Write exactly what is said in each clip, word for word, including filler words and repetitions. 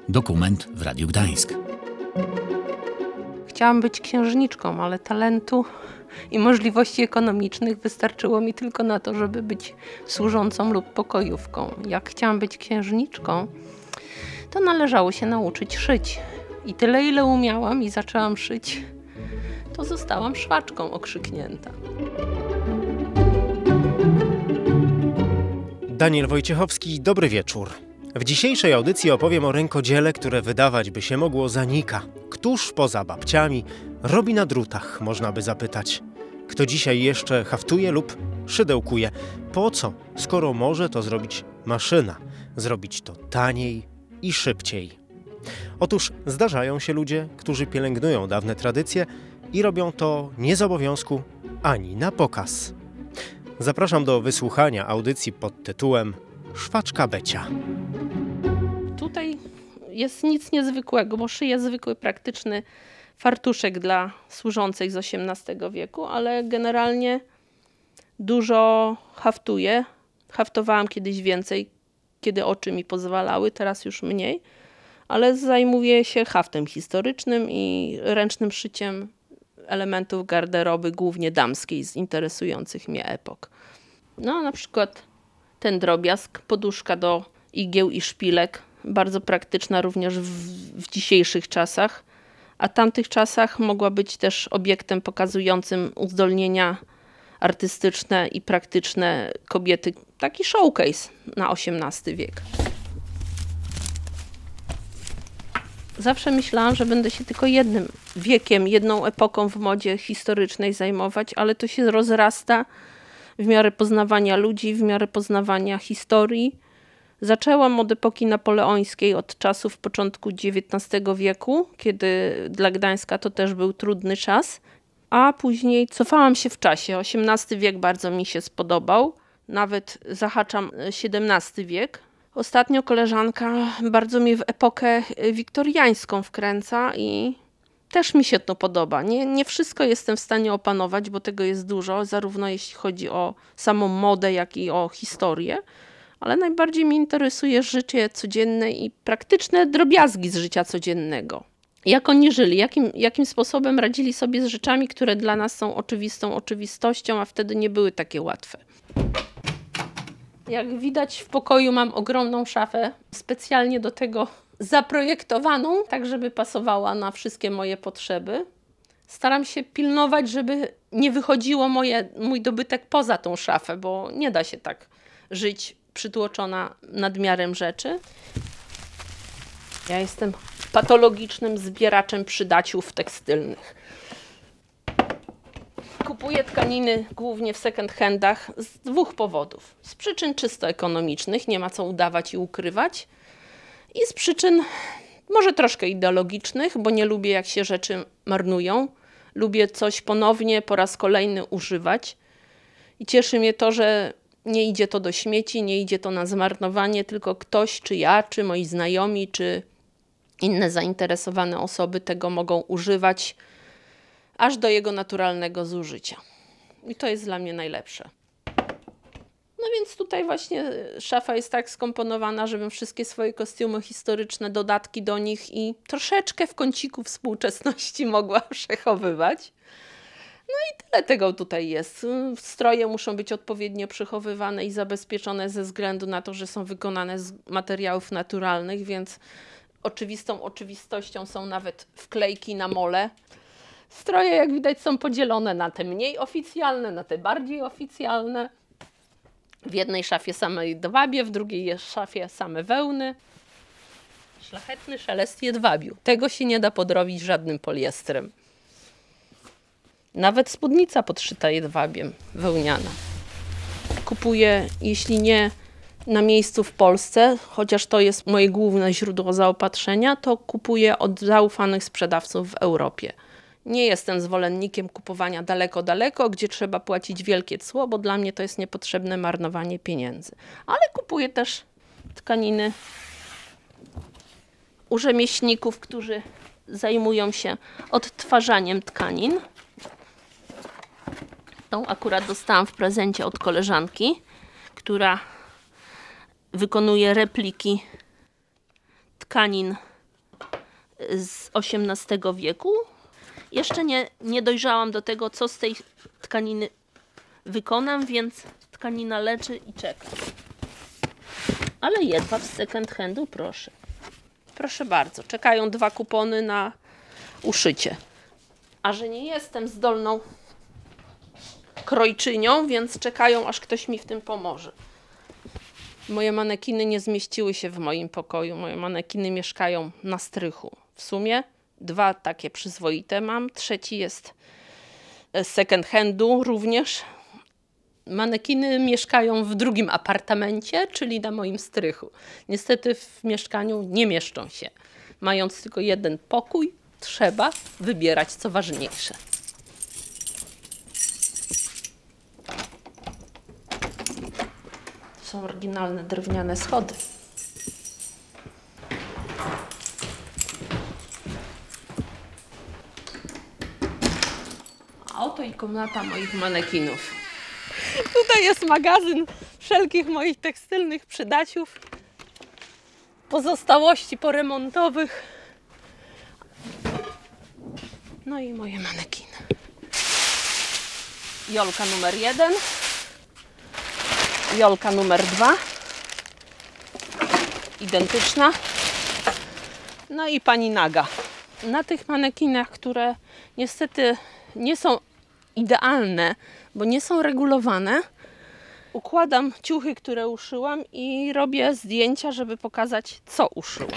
Dokument w Radiu Gdańsk. Chciałam być księżniczką, ale talentu i możliwości ekonomicznych wystarczyło mi tylko na to, żeby być służącą lub pokojówką. Jak chciałam być księżniczką, to należało się nauczyć szyć. I tyle, ile umiałam i zaczęłam szyć, to zostałam szwaczką okrzyknięta. Daniel Wojciechowski, dobry wieczór. W dzisiejszej audycji opowiem o rękodziele, które wydawać by się mogło zanika. Któż poza babciami robi na drutach, można by zapytać. Kto dzisiaj jeszcze haftuje lub szydełkuje? Po co, skoro może to zrobić maszyna? Zrobić to taniej i szybciej. Otóż zdarzają się ludzie, którzy pielęgnują dawne tradycje i robią to nie z obowiązku ani na pokaz. Zapraszam do wysłuchania audycji pod tytułem Szwaczka Becia. Tutaj jest nic niezwykłego, bo szyję zwykły, praktyczny fartuszek dla służącej z osiemnastego wieku, ale generalnie dużo haftuję. Haftowałam kiedyś więcej, kiedy oczy mi pozwalały, teraz już mniej, ale zajmuję się haftem historycznym i ręcznym szyciem elementów garderoby, głównie damskiej, z interesujących mnie epok. No, na przykład ten drobiazg, poduszka do igieł i szpilek, bardzo praktyczna również w, w dzisiejszych czasach, a w tamtych czasach mogła być też obiektem pokazującym uzdolnienia artystyczne i praktyczne kobiety. Taki showcase na osiemnasty wiek. Zawsze myślałam, że będę się tylko jednym wiekiem, jedną epoką w modzie historycznej zajmować, ale to się rozrasta w miarę poznawania ludzi, w miarę poznawania historii. Zaczęłam od epoki napoleońskiej, od czasów początku dziewiętnastego wieku, kiedy dla Gdańska to też był trudny czas, a później cofałam się w czasie. osiemnasty wiek bardzo mi się spodobał, nawet zahaczam siedemnasty wiek. Ostatnio koleżanka bardzo mnie w epokę wiktoriańską wkręca i też mi się to podoba. Nie, nie wszystko jestem w stanie opanować, bo tego jest dużo, zarówno jeśli chodzi o samą modę, jak i o historię. Ale najbardziej mnie interesuje życie codzienne i praktyczne drobiazgi z życia codziennego. Jak oni żyli, jakim, jakim sposobem radzili sobie z rzeczami, które dla nas są oczywistą oczywistością, a wtedy nie były takie łatwe. Jak widać, w pokoju mam ogromną szafę, specjalnie do tego zaprojektowaną, tak żeby pasowała na wszystkie moje potrzeby. Staram się pilnować, żeby nie wychodziło moje, mój dobytek poza tą szafę, bo nie da się tak żyć przytłoczona nadmiarem rzeczy. Ja jestem patologicznym zbieraczem przydaciów tekstylnych. Kupuję tkaniny głównie w second handach z dwóch powodów. Z przyczyn czysto ekonomicznych, nie ma co udawać i ukrywać. I z przyczyn może troszkę ideologicznych, bo nie lubię, jak się rzeczy marnują. Lubię coś ponownie, po raz kolejny używać. I cieszy mnie to, że nie idzie to do śmieci, nie idzie to na zmarnowanie, tylko ktoś, czy ja, czy moi znajomi, czy inne zainteresowane osoby tego mogą używać aż do jego naturalnego zużycia. I to jest dla mnie najlepsze. No więc tutaj właśnie szafa jest tak skomponowana, żebym wszystkie swoje kostiumy historyczne, dodatki do nich i troszeczkę w kąciku współczesności mogła przechowywać. No i tyle tego tutaj jest. Stroje muszą być odpowiednio przechowywane i zabezpieczone ze względu na to, że są wykonane z materiałów naturalnych, więc oczywistą oczywistością są nawet wklejki na mole. Stroje, jak widać, są podzielone na te mniej oficjalne, na te bardziej oficjalne. W jednej szafie same jedwabie, w drugiej szafie same wełny. Szlachetny szelest jedwabiu. Tego się nie da podrobić żadnym poliestrem. Nawet spódnica podszyta jedwabiem, wełniana. Kupuję, jeśli nie na miejscu w Polsce, chociaż to jest moje główne źródło zaopatrzenia, to kupuję od zaufanych sprzedawców w Europie. Nie jestem zwolennikiem kupowania daleko, daleko, gdzie trzeba płacić wielkie cło, bo dla mnie to jest niepotrzebne marnowanie pieniędzy. Ale kupuję też tkaniny u rzemieślników, którzy zajmują się odtwarzaniem tkanin. Tą akurat dostałam w prezencie od koleżanki, która wykonuje repliki tkanin z osiemnastego wieku. Jeszcze nie, nie dojrzałam do tego, co z tej tkaniny wykonam, więc tkanina leży i czeka. Ale jedwab z second handu, proszę. Proszę bardzo, czekają dwa kupony na uszycie. A że nie jestem zdolną krojczynią, więc czekają, aż ktoś mi w tym pomoże. Moje manekiny nie zmieściły się w moim pokoju. Moje manekiny mieszkają na strychu. W sumie dwa takie przyzwoite mam. Trzeci jest z second handu również. Manekiny mieszkają w drugim apartamencie, czyli na moim strychu. Niestety w mieszkaniu nie mieszczą się. Mając tylko jeden pokój, trzeba wybierać co ważniejsze. To są oryginalne drewniane schody. A oto i komnata moich manekinów. Tutaj jest magazyn wszelkich moich tekstylnych przydaciów, pozostałości poremontowych. No i moje manekiny. Jolka numer jeden. Jolka numer dwa. Identyczna. No i pani naga. Na tych manekinach, które niestety nie są idealne, bo nie są regulowane, układam ciuchy, które uszyłam i robię zdjęcia, żeby pokazać, co uszyłam.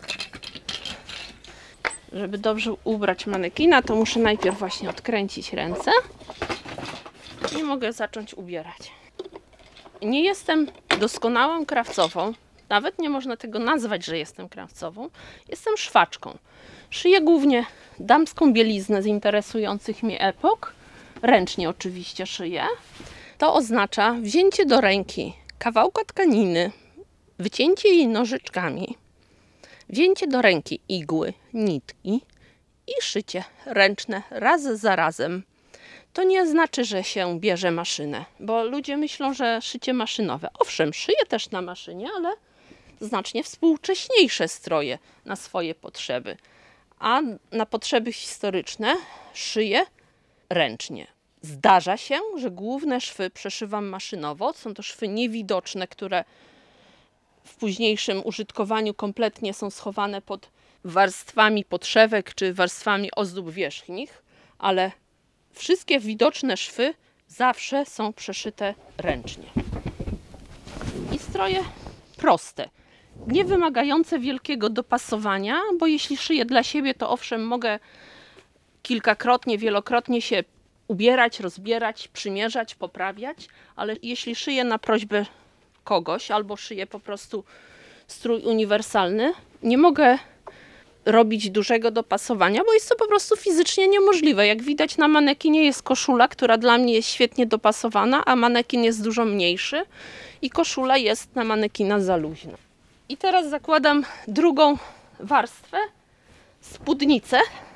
Żeby dobrze ubrać manekina, to muszę najpierw właśnie odkręcić ręce i mogę zacząć ubierać. Nie jestem doskonałą krawcową, nawet nie można tego nazwać, że jestem krawcową. Jestem szwaczką. Szyję głównie damską bieliznę z interesujących mnie epok. Ręcznie oczywiście szyję. To oznacza wzięcie do ręki kawałka tkaniny, wycięcie jej nożyczkami, wzięcie do ręki igły, nitki i szycie ręczne raz za razem. To nie znaczy, że się bierze maszynę, bo ludzie myślą, że szycie maszynowe. Owszem, szyję też na maszynie, ale znacznie współcześniejsze stroje na swoje potrzeby. A na potrzeby historyczne szyję ręcznie. Zdarza się, że główne szwy przeszywam maszynowo. Są to szwy niewidoczne, które w późniejszym użytkowaniu kompletnie są schowane pod warstwami podszewek czy warstwami ozdób wierzchnich, ale wszystkie widoczne szwy zawsze są przeszyte ręcznie. I stroje proste, nie wymagające wielkiego dopasowania, bo jeśli szyję dla siebie, to owszem, mogę kilkakrotnie, wielokrotnie się ubierać, rozbierać, przymierzać, poprawiać, ale jeśli szyję na prośbę kogoś albo szyję po prostu strój uniwersalny, nie mogę robić dużego dopasowania, bo jest to po prostu fizycznie niemożliwe. Jak widać, na manekinie jest koszula, która dla mnie jest świetnie dopasowana, a manekin jest dużo mniejszy i koszula jest na manekina za luźna. I teraz zakładam drugą warstwę, spódnicę.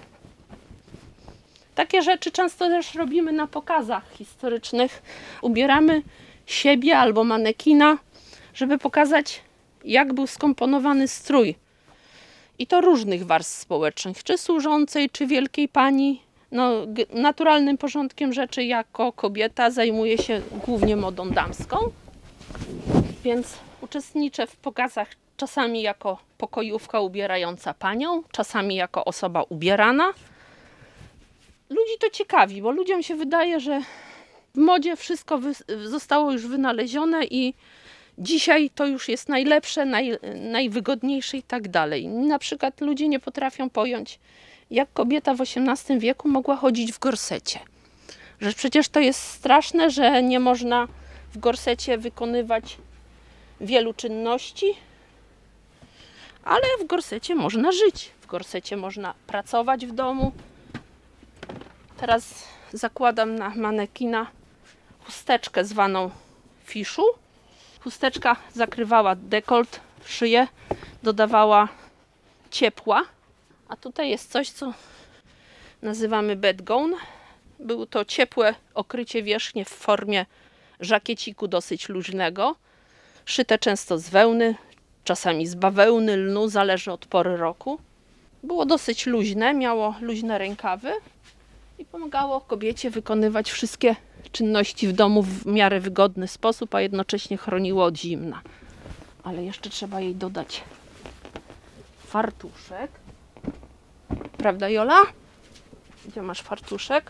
Takie rzeczy często też robimy na pokazach historycznych. Ubieramy siebie albo manekina, żeby pokazać, jak był skomponowany strój. I to różnych warstw społecznych, czy służącej, czy wielkiej pani. No, naturalnym porządkiem rzeczy jako kobieta zajmuję się głównie modą damską, więc uczestniczę w pokazach czasami jako pokojówka ubierająca panią, czasami jako osoba ubierana. Ludzi to ciekawi, bo ludziom się wydaje, że w modzie wszystko zostało już wynalezione i dzisiaj to już jest najlepsze, naj, najwygodniejsze i tak dalej. Na przykład ludzie nie potrafią pojąć, jak kobieta w osiemnastym wieku mogła chodzić w gorsecie. Że przecież to jest straszne, że nie można w gorsecie wykonywać wielu czynności, ale w gorsecie można żyć, w gorsecie można pracować w domu. Teraz zakładam na manekina chusteczkę zwaną fiszu. Chusteczka zakrywała dekolt, szyję, dodawała ciepła. A tutaj jest coś, co nazywamy bedgown. Było to ciepłe okrycie wierzchnie w formie żakieciku dosyć luźnego. Szyte często z wełny, czasami z bawełny, lnu, zależy od pory roku. Było dosyć luźne, miało luźne rękawy i pomagało kobiecie wykonywać wszystkie czynności w domu w miarę wygodny sposób, a jednocześnie chroniło od zimna. Ale jeszcze trzeba jej dodać fartuszek. Prawda, Jola? Gdzie masz fartuszek?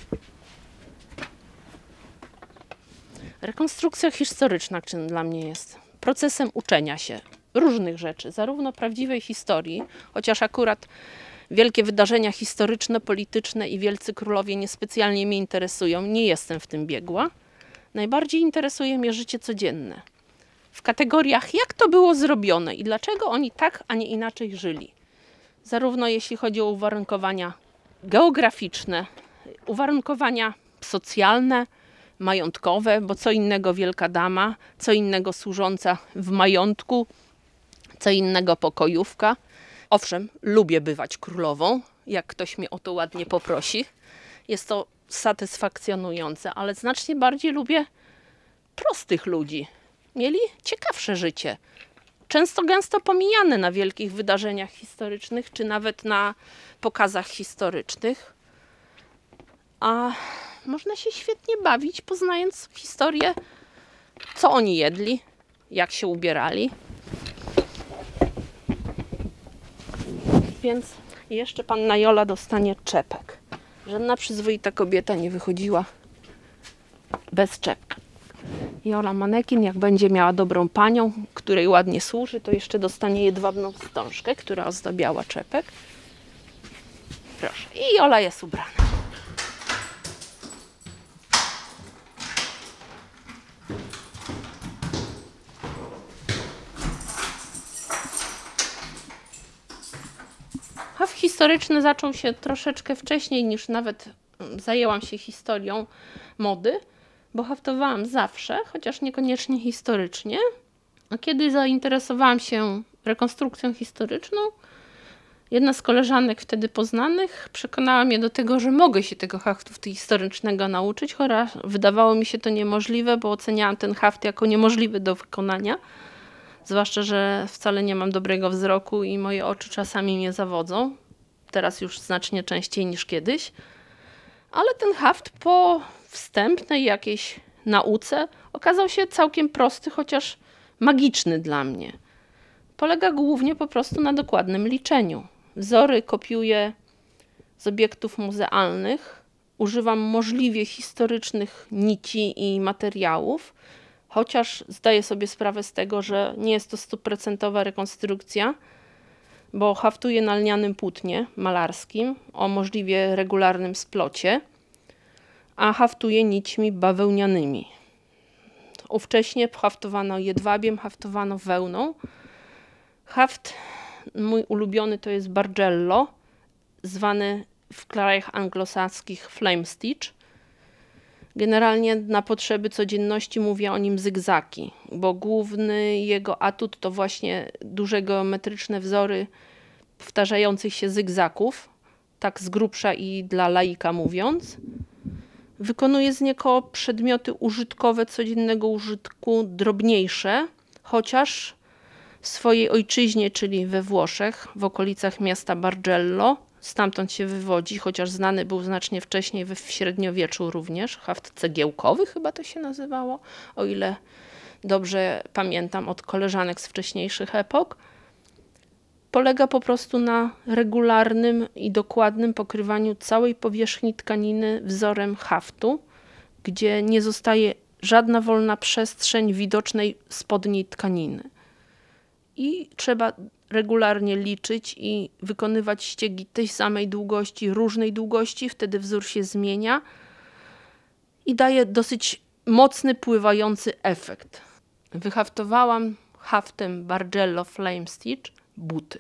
Rekonstrukcja historyczna czym dla mnie jest procesem uczenia się różnych rzeczy, zarówno prawdziwej historii, chociaż akurat wielkie wydarzenia historyczne, polityczne i wielcy królowie niespecjalnie mnie interesują, nie jestem w tym biegła. Najbardziej interesuje mnie życie codzienne. W kategoriach, jak to było zrobione i dlaczego oni tak, a nie inaczej żyli. Zarówno jeśli chodzi o uwarunkowania geograficzne, uwarunkowania socjalne, majątkowe, bo co innego wielka dama, co innego służąca w majątku, co innego pokojówka. Owszem, lubię bywać królową, jak ktoś mnie o to ładnie poprosi. Jest to satysfakcjonujące, ale znacznie bardziej lubię prostych ludzi. Mieli ciekawsze życie. Często gęsto pomijane na wielkich wydarzeniach historycznych, czy nawet na pokazach historycznych. A można się świetnie bawić, poznając historię, co oni jedli, jak się ubierali. Więc jeszcze panna Jola dostanie czepek. Żadna przyzwoita kobieta nie wychodziła bez czepka. Jola manekin, jak będzie miała dobrą panią, której ładnie służy, to jeszcze dostanie jedwabną wstążkę, która ozdabiała czepek. Proszę. I Jola jest ubrana. Haft historyczny zaczął się troszeczkę wcześniej niż nawet zajęłam się historią mody, bo haftowałam zawsze, chociaż niekoniecznie historycznie. A kiedy zainteresowałam się rekonstrukcją historyczną, jedna z koleżanek wtedy poznanych przekonała mnie do tego, że mogę się tego haftu historycznego nauczyć, chociaż wydawało mi się to niemożliwe, bo oceniałam ten haft jako niemożliwy do wykonania. Zwłaszcza, że wcale nie mam dobrego wzroku i moje oczy czasami mnie zawodzą. Teraz już znacznie częściej niż kiedyś. Ale ten haft po wstępnej jakiejś nauce okazał się całkiem prosty, chociaż magiczny dla mnie. Polega głównie po prostu na dokładnym liczeniu. Wzory kopiuję z obiektów muzealnych. Używam możliwie historycznych nici i materiałów, chociaż zdaję sobie sprawę z tego, że nie jest to stuprocentowa rekonstrukcja, bo haftuję na lnianym płótnie malarskim o możliwie regularnym splocie, a haftuję nićmi bawełnianymi. Ówcześnie haftowano jedwabiem, haftowano wełną. Haft mój ulubiony to jest Bargello, zwany w krajach anglosaskich flame stitch. Generalnie na potrzeby codzienności mówię o nim zygzaki, bo główny jego atut to właśnie duże geometryczne wzory powtarzających się zygzaków, tak z grubsza i dla laika mówiąc. Wykonuje z niego przedmioty użytkowe, codziennego użytku, drobniejsze, chociaż w swojej ojczyźnie, czyli we Włoszech, w okolicach miasta Bargello, stamtąd się wywodzi, chociaż znany był znacznie wcześniej w średniowieczu również, haft cegiełkowy chyba to się nazywało, o ile dobrze pamiętam od koleżanek z wcześniejszych epok. Polega po prostu na regularnym i dokładnym pokrywaniu całej powierzchni tkaniny wzorem haftu, gdzie nie zostaje żadna wolna przestrzeń widocznej spodniej tkaniny. I trzeba regularnie liczyć i wykonywać ściegi tej samej długości, różnej długości, wtedy wzór się zmienia i daje dosyć mocny, pływający efekt. Wyhaftowałam haftem Bargello Flame Stitch buty.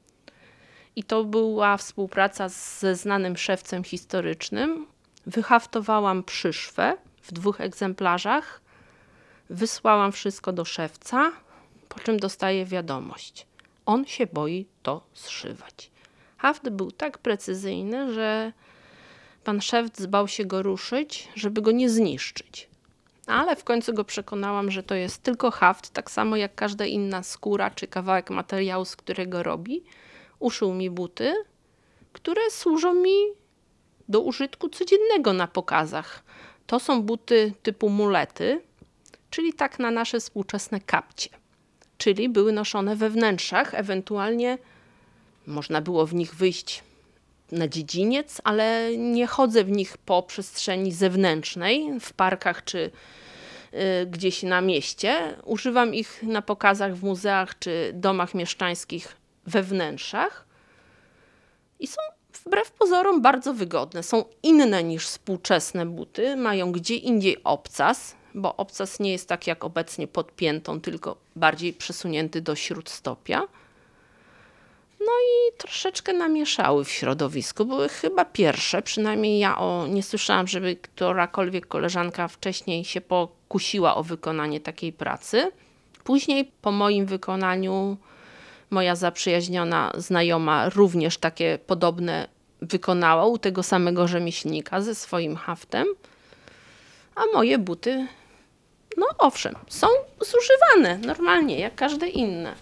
I to była współpraca ze znanym szewcem historycznym. Wyhaftowałam przyszwę w dwóch egzemplarzach. Wysłałam wszystko do szewca, po czym dostaję wiadomość. On się boi to zszywać. Haft był tak precyzyjny, że pan szewc bał się go ruszyć, żeby go nie zniszczyć. Ale w końcu go przekonałam, że to jest tylko haft, tak samo jak każda inna skóra czy kawałek materiału, z którego robi. uszył mi buty, które służą mi do użytku codziennego na pokazach. To są buty typu mulety, czyli tak na nasze współczesne kapcie. Czyli były noszone we wnętrzach, ewentualnie można było w nich wyjść na dziedziniec, ale nie chodzę w nich po przestrzeni zewnętrznej, w parkach czy y, gdzieś na mieście. Używam ich na pokazach w muzeach czy domach mieszczańskich we wnętrzach i są wbrew pozorom bardzo wygodne. Są inne niż współczesne buty, mają gdzie indziej obcas, bo obcas nie jest tak jak obecnie pod piętą, tylko bardziej przesunięty do śródstopia. No i troszeczkę namieszały w środowisku. Były chyba pierwsze, przynajmniej ja o, nie słyszałam, żeby którakolwiek koleżanka wcześniej się pokusiła o wykonanie takiej pracy. Później po moim wykonaniu moja zaprzyjaźniona znajoma również takie podobne wykonała u tego samego rzemieślnika ze swoim haftem. A moje buty, no owszem, są zużywane normalnie, jak każde inne.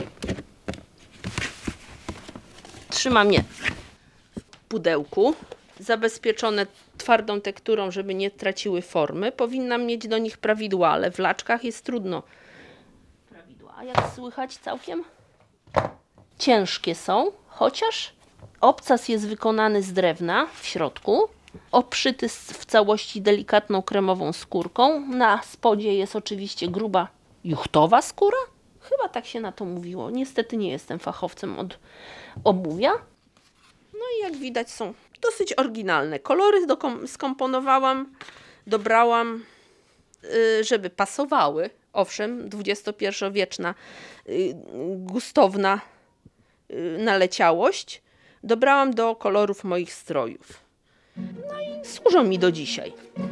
Trzymam je w pudełku, zabezpieczone twardą tekturą, żeby nie traciły formy. Powinnam mieć do nich prawidła, ale w laczkach jest trudno. Prawidła, a jak słychać całkiem ciężkie są, chociaż obcas jest wykonany z drewna w środku, obszyty w całości delikatną kremową skórką. Na spodzie jest oczywiście gruba juchtowa skóra. Chyba tak się na to mówiło. Niestety nie jestem fachowcem od obuwia. No i jak widać są dosyć oryginalne. Kolory skomponowałam, dobrałam, żeby pasowały. Owszem, dwudziestopierwowieczna gustowna naleciałość. Dobrałam do kolorów moich strojów. No i służą mi do dzisiaj.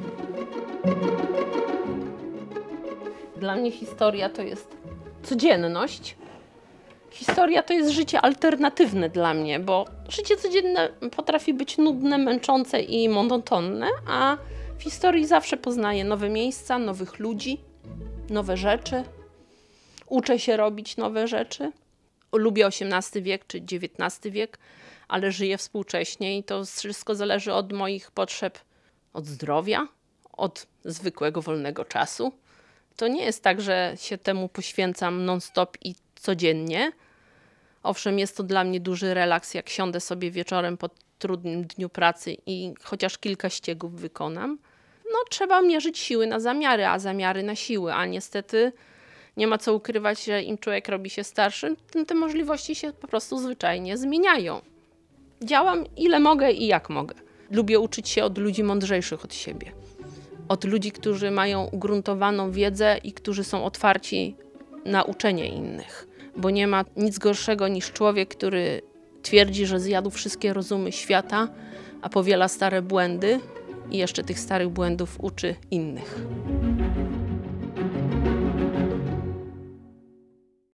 Dla mnie historia to jest codzienność. Historia to jest życie alternatywne dla mnie, bo życie codzienne potrafi być nudne, męczące i monotonne, a w historii zawsze poznaję nowe miejsca, nowych ludzi, nowe rzeczy. Uczę się robić nowe rzeczy. Lubię osiemnasty wiek czy dziewiętnasty wiek, ale żyję współcześnie i to wszystko zależy od moich potrzeb, od zdrowia, od zwykłego wolnego czasu. To nie jest tak, że się temu poświęcam non-stop i codziennie. Owszem, jest to dla mnie duży relaks, jak siądę sobie wieczorem po trudnym dniu pracy i chociaż kilka ściegów wykonam. No, trzeba mierzyć siły na zamiary, a zamiary na siły, a niestety nie ma co ukrywać, że im człowiek robi się starszy, tym te możliwości się po prostu zwyczajnie zmieniają. Działam ile mogę i jak mogę. Lubię uczyć się od ludzi mądrzejszych od siebie. Od ludzi, którzy mają ugruntowaną wiedzę i którzy są otwarci na uczenie innych. Bo nie ma nic gorszego niż człowiek, który twierdzi, że zjadł wszystkie rozumy świata, a powiela stare błędy i jeszcze tych starych błędów uczy innych.